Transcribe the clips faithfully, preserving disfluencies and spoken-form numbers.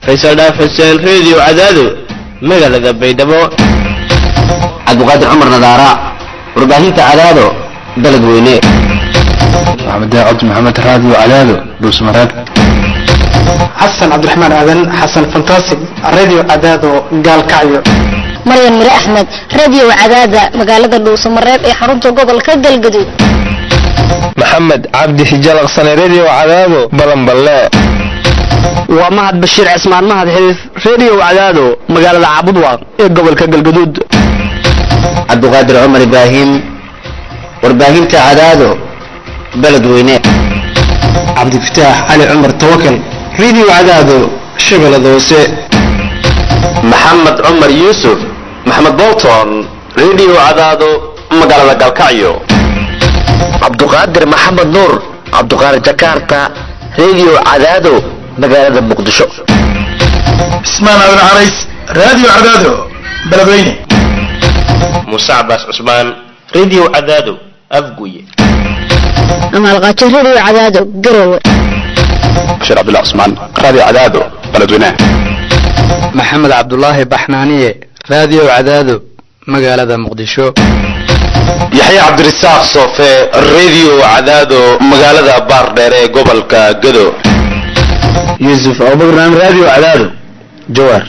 faysal dhaaf xuseen radio cadaado magaalada baydhabo cabdiqaadir cumar nadaara warbaahinta cadaado dalad weyne maxamed daacad maxamed radio cadaado dhuusmareed xasan cabdiraxmaan aadan xasan fantastic radio cadaado gaalkacyo maryan mire axmed radio cadaada magaalada dhuusmareed ee xarunta gobolka galgaduud maxamed cabdi xijalaqsane radio cadaado balanballe waa mahad bashiir cismaan mahad xiriif radio cadaado magaalada caabudwaaq ee gobolka galgaduud cabdiqaadir cumar ibraahim warbaahinta cadaado balad weyne cabdifataax cali cumar tawakal radio cadaado shabeellada hoose maxamed cumar yuusuf maxamed bolton radio cadaado magaalada galkacyo cabdiqaadir maxamed nuur cabdiqaadir jakarta radio cadaado magaalada muqdisho ismaan abin carays radio cadaado beledweyne muuse cabaas cusmaan radio cadaado afguye amaal qaajo radio cadaado garowe bashir cabdullah cusmaan radio cadaado beledweyne maxamed cabdulaahi baxnaaniye radio cadaado magaalada muqdisho yaxya cabdirasaaq soofe radio cadaado magaalada baardheer ee gobolka gado yuusuf abubakar radio cadaado jawaar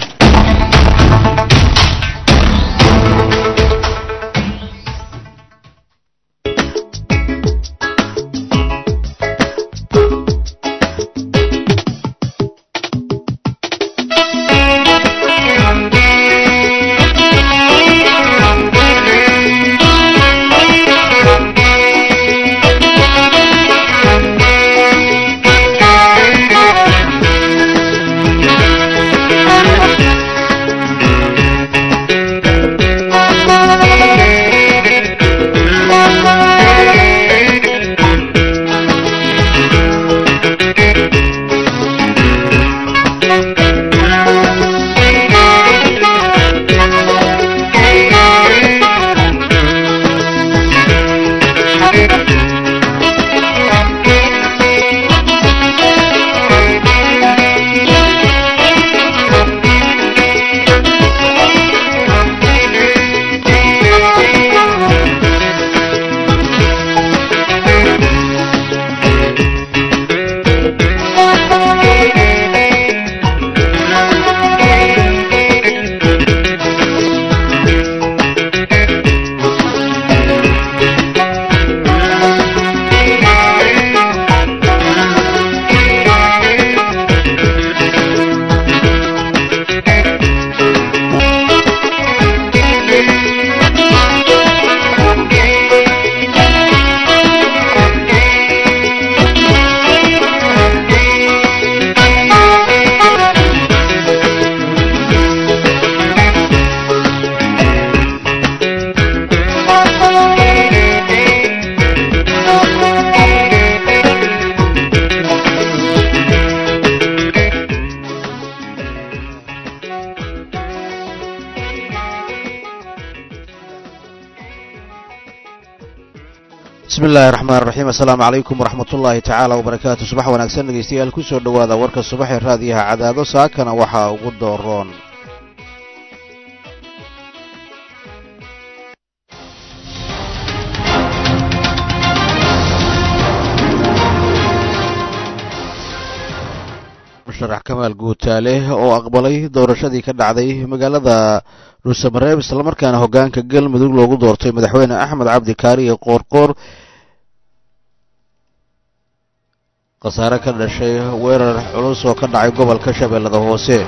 bismillahi raxmaan raxiim assalaamu calaykum waraxmat ullaahi tacaala wabarakaatu subax wanaagsan dhegeystayaal ku soo dhowaada warka subax ee raadiyaha cadaado saakana waxaa ugu dooroon musharax kamaal guutaale oo aqbalay doorashadii ka dhacday magaalada dhuusamareeb islamarkaana hoggaanka galmudug loogu doortay madaxweyne axmed cabdi kaariye qoorqoor khasaare ka dhashay weerar culus oo ka dhacay gobolka shabeellada hoose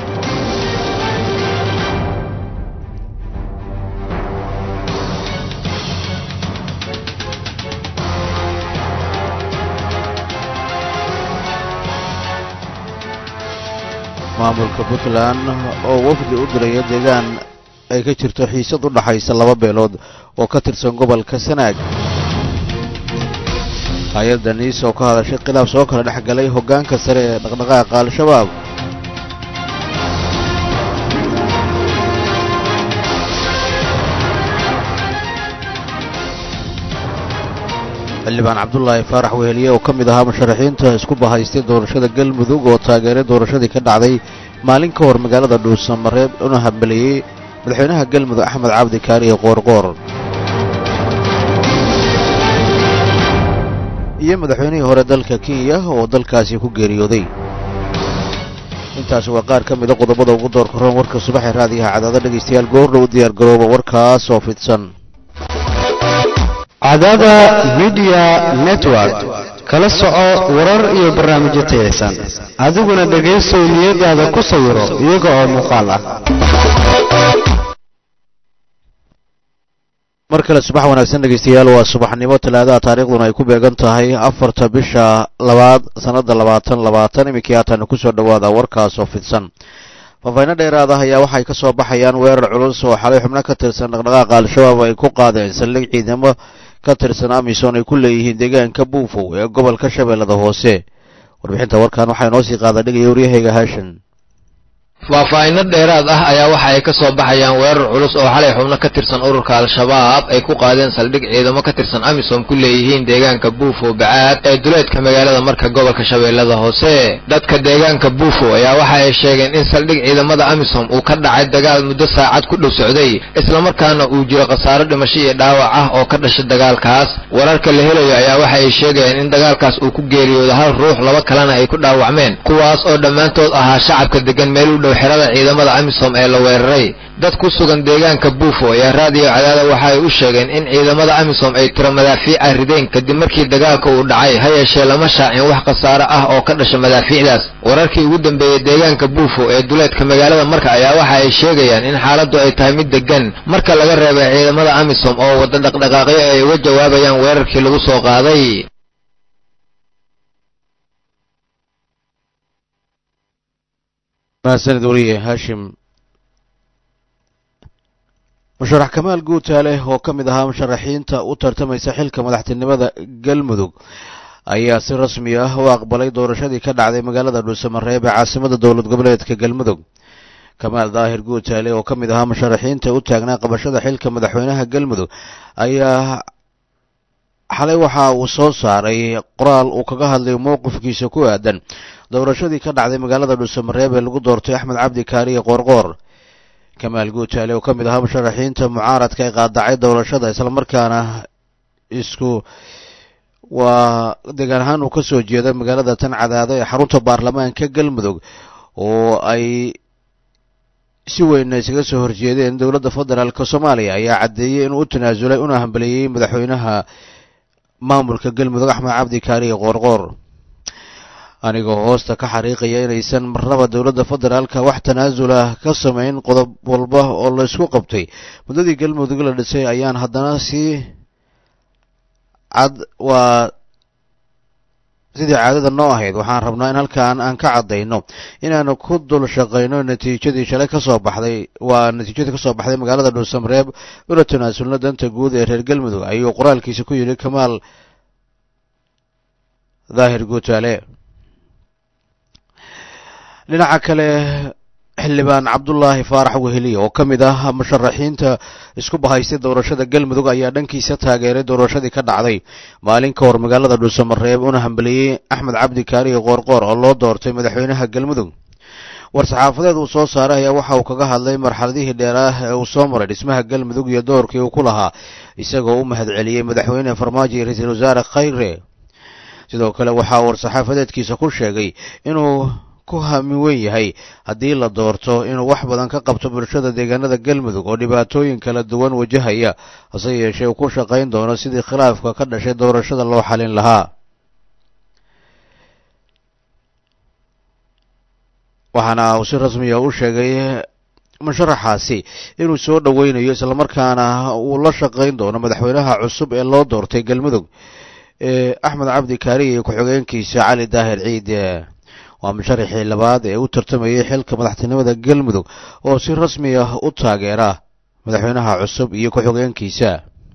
maamulka puntland oo wafdi u diraya deegaan ay ka jirto xiisad u dhaxaysa laba beelood oo ka tirsan gobolka sanaag hay-adda niis oo ka hadashay khilaaf soo kala dhex galay hoggaanka sare ee dhaqdhaqaaqa al-shabaab xildhibaan cabdulaahi faarax weheliye oo ka mid ahaa musharaxiinta isku bahaystay doorashada galmudug oo taageeray doorashadii ka dhacday maalin ka hor magaalada dhuusamareeb una hambaliyey madaxweynaha galmudug axmed cabdi kaariye qoorqoor iyo madaxweynihii hore dalka kenya oo dalkaasi ku geeriyooday. intaasi waa qaar ka mida qodobada ugu doorka roon warka subaxee raadiyaha cadaado dhegaystayaal goordhow u diyaar garooba warkaas oo fidsan. cadaada media network kala soco warar iyo barnaamijyo tayaysan adiguna dhegaysow niyadaada ku sawiro iyaga oo muuqaal ah. mar kale subax wanaagsan dhegaystayaal waa subaxnimo talaadaha taariikhduna ay ku beegan tahay afarta bisha labaad sanada labaatan labaatan iminkii haatan kusoo dhawaada warkaas oo fidsan. faafayno dheeraad ah ayaa waxay ka soo baxayaan weerar culus oo xalay xubno ka tirsan dhaqdhaqaaqa al-shabaab ay ku qaadeen saldhig ciidamo ka tirsan amisom ay ku leeyihiin deegaanka buufow ee gobolka shabeellada hoose. warbixinta warkan waxaa inoo sii qaada dhigaya waryahayga haashan. faahfaahinno dheeraad ah ayaa waxa ay ka soo baxayaan weerar culus oo xalay xubno ka tirsan ururka al-shabaab ay ku qaadeen saldhig ciidamo ka tirsan amisom ku leeyihiin deegaanka buufo bacaad ee duleedka magaalada marka gobolka shabeellada hoose. dadka deegaanka buufo ayaa waxa ay sheegeen in saldhig ciidamada amisom uu ka dhacay dagaal muddo saacad ku dhow socday islamarkaana uu jiro khasaaro dhimasho iyo dhaawac ah oo ka dhashay dagaalkaas. wararka la helayo ayaa waxa ay sheegayaan in dagaalkaas uu ku geeriyooday hal ruux laba kalena ay ku dhaawacmeen kuwaas oo dhammaantood ahaa shacabka degan meel u dhow xerada ciidamada amisom ee la weeraray. dad ku sugan deegaanka buufo ayaa raadiyo cadaada waxa ay u sheegeen in ciidamada amisom ay tiro madaafiica rideen kadib markii dagaalka uu dhacay ha yeeshee lama shaacin wax khasaaro ah oo ka dhasha madaafiicdaas. wararkii ugu dambeeyey deegaanka buufo ee duleedka magaalada marka ayaa waxa ay sheegayaan in xaaladdu ay tahay mid degan marka laga reebay ciidamada amisom oo wada dhaqdhaqaaqyo ay uga jawaabayaan weerarkii lagu soo qaaday. mahadsanid wariye haashim. musharax kamaal guutaale oo ka mid ahaa musharaxiinta u tartamaysa xilka madaxtinimada galmudug ayaa si rasmi ah u aqbalay doorashadii ka dhacday magaalada dhuusamareeb ee caasimada dowlad goboleedka galmudug. kamaal daahir guutaale oo ka mid ahaa musharaxiinta u taagnaa qabashada xilka madaxweynaha galmudug ayaa xalay waxa uu soo saaray qoraal uu kaga hadlay mowqifkiisa ku aadan doorashadii ka dhacday magaalada dhuusamareeb ee lagu doortay axmed cabdi kaariye qoorqoor. kamaal guutaale oo ka mid ahaa musharaxiinta mucaaradka ee qaadacay doorashada islamarkaana isku waa deegaan ahaan uu ka soo jeeda magaalada tan cadaado ee xarunta baarlamaanka galmudug oo ay si weyn isaga soo horjeedeen dowladda federaalk soomaaliya ayaa caddeeyey inuu u tanaasulay una hambaliyey madaxweynaha maamulka galmudug axmed cabdi kaariye qoorqoor. anigoo hoosta ka xariiqaya inaysan marnaba dowladda federaalka wax tanaasula ka samayn qodob walba oo la isku qabtay muddadii galmudug la dhisay ayaan haddana si cad waa sidii caadada noo ahayd waxaan rabnaa in halkaan aan ka caddayno inaanu ku dul shaqayno natiijadii shalay ka soo baxday waa natiijadii ka soo baxday magaalada dhuusamareeb una tanaasulno danta guud ee reer galmudug ayuu qoraalkiisa ku yidhi kamaal daahir guutaale. dhinaca kale xildhibaan cabdulaahi faarax weheliye oo ka mid ah musharaxiinta isku bahaystay doorashada galmudug ayaa dhankiisa taageeray doorashadii ka dhacday maalin ka hor magaalada dhuusamareeb una hambaliyey axmed cabdi kaariye qoorqoor oo loo doortay madaxweynaha galmudug. war-saxaafadeed uu soo saaray ayaa waxa uu kaga hadlay marxaladihii dheeraah ee uu soo maray dhismaha galmudug iyo doorkii uu ku lahaa isagoo u mahadceliyey madaxweyne farmaajo iyo ra-iisul wasaare khayre. sidoo kale waxaa war-saxaafadeedkiisa ku sheegay inuu ku hami weyn yahay haddii la doorto inuu wax badan ka qabto bulshada deegaanada galmudug oo dhibaatooyin kala duwan wajahaya hase yeeshee uu ku shaqayn doono sidii khilaafka ka dhashay doorashada loo xalin lahaa. waxaana uu si rasmiya u sheegay musharaxaasi inuu soo dhoweynayo islamarkaana uu la shaqayn doono madaxweynaha cusub ee loo doortay galmudug ee axmed cabdi kaariye iyo ku-xigeenkiisa cali daahir ciid. waa musharaxii labaad ee u tartamayay xilka madaxtinimada galmudug oo si rasmi ah u taageera madaxweynaha cusub iyo ku-xigeenkiisa.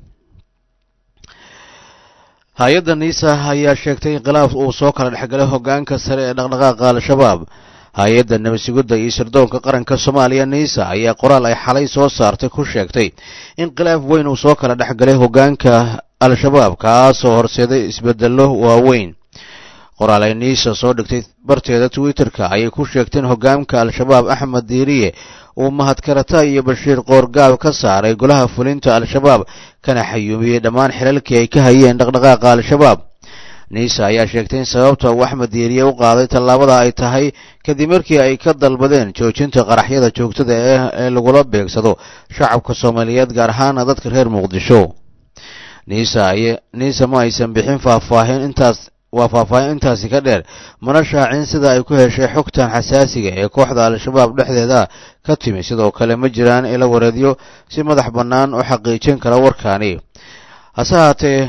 hay-adda niisa ayaa sheegtay in khilaaf uu soo kala dhexgalay hogaanka sare ee dhaqdhaqaaqa al-shabaab. hay-adda nabadsigudda iyo sirdoonka qaranka soomaaliya niisa ayaa qoraal ay xalay soo saartay ku sheegtay in khilaaf weyn uu soo kala dhexgalay hogaanka al-shabaab kaasoo horseeday isbedello waaweyn. qoraal ay niisa soo dhigtay barteeda twitterka ayay ku sheegteen hogaamka al-shabaab axmed diiriye uu mahadkarata iyo bashiir qoorgaab ka saaray golaha fulinta al-shabaab kana xayuumiyey dhammaan xilalkii ay ka hayeen dhaqdhaqaaqa al-shabaab niisa ayaa sheegtay in sababta uu axmed diiriye u qaaday tallaabada ay tahay kadib markii ay ka dalbadeen joojinta qaraxyada joogtada ee lagula beegsado shacabka soomaaliyeed gaar ahaana dadka reer muqdisho niisa ay niisa ma aysan bixin faahfaahin intaas waa faahfaahin intaasi ka dheer mana shaacin sida ay ku heshay xogtan xasaasiga ee kooxda al-shabaab dhexdeeda ka timi sidoo kale ma jiraan ila wareedyo si madax bannaan u xaqiijin kara warkaani hase haatee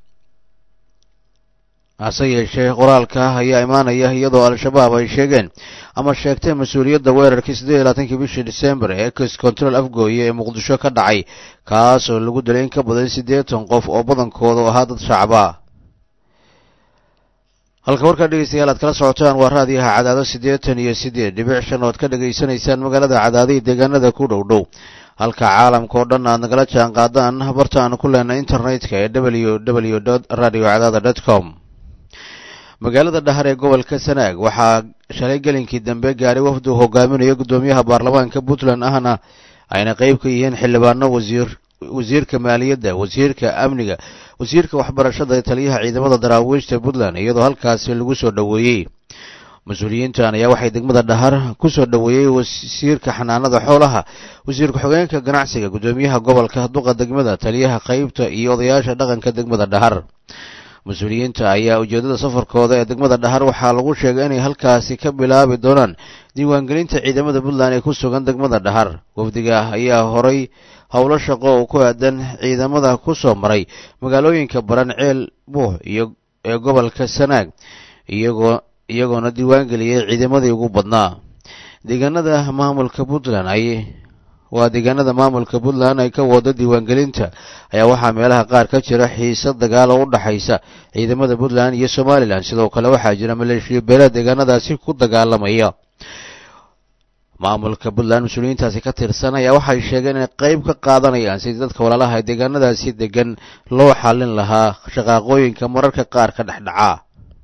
hase yeeshee qoraalka ayaa imaanaya iyadoo al-shabaab ay sheegeen ama sheegteen mas-uuliyadda weerarkii siddeed iyo labaatankii bishii disembar ee ex control afgooye ee muqdisho ka dhacay kaas oo lagu dilay in ka badan siddeetan qof oo badankoodu ahaa dad shacaba halka warkaa dhegeystayaal aad kala socotaan waa raadiyaha cadaado siddeetan iyo siddeed dhibic shan ood ka dhegaysanaysaan magaalada cadaado iyo deegaanada ku dhow dhow halka caalamka oo dhan aad nagala jaan qaadaan barta aan ku leenay internetka ee w w dot radio cadaada dot com magaalada dhahar ee gobolka sanaag waxaa shalay gelinkii dambe gaaray wafdu hogaaminaya guddoomiyaha baarlamaanka puntland ahna ayna qayb ka yihiin xildhibaano wasiir wasiirka maaliyadda wasiirka amniga wasiirka waxbarashada taliyaha ciidamada daraawiishta puntland iyadoo halkaasi lagu soo dhoweeyey mas-uuliyiintan ayaa waxay degmada dhahar ku soo dhoweeyey wasiirka xanaanada xoolaha wasiirka xogeenka ganacsiga guddoomiyaha gobolka duqa degmada taliyaha qaybta iyo odayaasha dhaqanka degmada dhahar mas-uuliyiinta ayaa ujeeddada safarkooda ee degmada dhahar waxaa lagu sheegay inay halkaasi ka bilaabi doonaan diiwaangelinta ciidamada puntland ee ku sugan degmada dhahar wafdiga ayaa horay howlo shaqo oo ku aadan ciidamada ku soo maray magaalooyinka baran ceel buux iyo ee gobolka sanaag iyagoo iyagoona diiwaangeliyey ciidamadii ugu badnaa deegaanada maamulka puntland ay waa deegaanada maamulka puntland ay ka wada diiwaangelinta ayaa waxaa meelaha qaar ka jira xiisad dagaal oo u dhaxaysa ciidamada puntland iyo somalilan sidoo kale waxaa jira maleeshiya beelaa deegaanadaasi ku dagaalamaya maamulka puntland mas-uuliyiintaasi ka tirsan ayaa waxay sheegeen inay qayb ka qaadanayaan sidii dadka walaalaha deegaanadaasi degan loo xallin lahaa shaqaaqooyinka mararka qaar ka dhexdhaca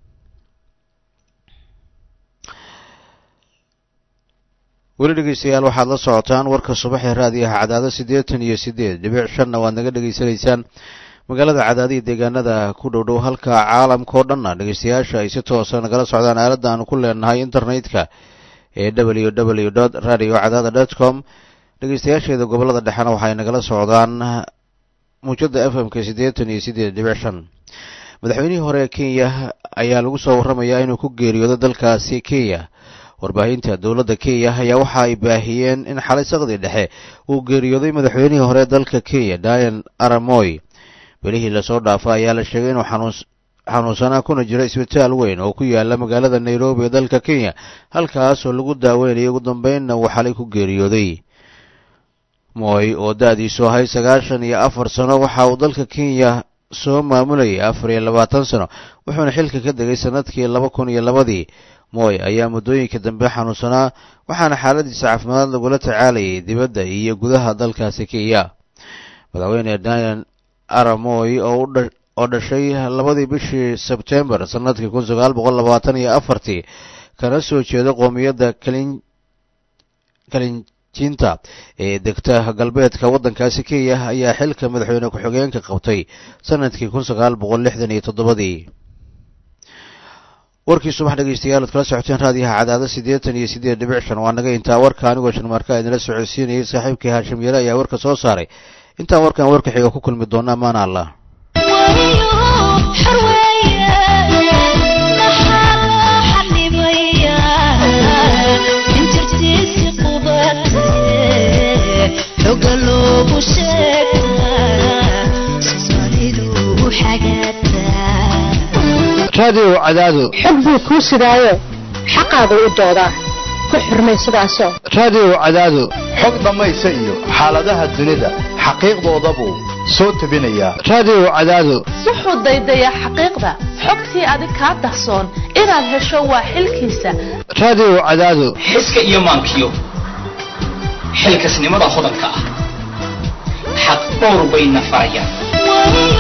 weli dhegeystayaal waxaad la socotaan warka subax ee raadiyaha cadaado siddeetan iyo siddeed dhibic shanna waad naga dhegaysanaysaan magaalada cadaado iyo deegaanada ku dhow dhow halka caalamka oo dhanna dhegeystayaasha ay si toosa nagala socdaan aaladda aanu ku leenahay internetka ee w w dot radio cadaada dot com dhegeystayaasheeda gobolada dhexena waxay nagala socdaan muujada f m k siddeetan iyo siddeed dhibic shan madaxweynihii hore ee kenya ayaa lagu soo warramayaa inuu ku geeriyoodo dalkaasi kenya warbaahinta dowladda kenya ayaa waxa ay baahiyeen in xalay saqdii dhexe uu geeriyooday madaxweynihii hore dalka kenya Daniel Arap Moi bilihii lasoo dhaafay ayaa la sheegay inuu xanuun xanuunsanaa kuna jira isbitaal weyn oo ku yaala magaalada Nairobi ee dalka Kenya halkaas oo lagu daaweynayay ugu dambeynna uu xalay ku geeriyooday Moi oo da'diisu ahay sagaashan iyo afar sano waxa uu dalka Kenya soo maamulayay afar iyo labaatan sano wuxuuna xilka ka degay sanadkii laba kun iyo labadii Moi ayaa muddooyinka dambe xanuunsanaa waxaana xaaladiisa caafimaad lagula tacaalayay dibadda iyo gudaha dalkaasi Kenya madaxweyne Daniel Arap Moi oo oo dhashay labadii bishii Sebtembar sanadkii kun sagaal boqol labaatan iyo afartii kana soo jeeda qoomiyadda kalin kalinjinta ee degta galbeedka waddankaasi Kenya ayaa xilka madaxweyne ku-xigeenka qabtay sanadkii kun sagaal boqol lixdan iyo toddobadii warkii subax dhegeystayaal kala socoteen raadiyaha cadaada siddeetan iyo siddeed dhibic shan waa naga intaa warka anigoo sharmarka idinla socodsiinayay saaxiibkii Haashim Yare ayaa warka soo saaray intaan warkan warka xiga ku kulmi doona amaana Allah radio cadaado xog buu kuu sidaayo xaqaada u doodaa ku xurmay sidaasoo radio cadaado xog dhammaysa iyo xaaladaha dunida xaqiiqdoodabuu soo tabinayaa radio cadaado wuxuu daydayaa xaqiiqda xogtii adig kaa dahsoon inaad hesho waa xilkiisa radio cadaado xiska iyo maankiyo xilkasnimada hodanka ah xaq dhowr bayna farayaan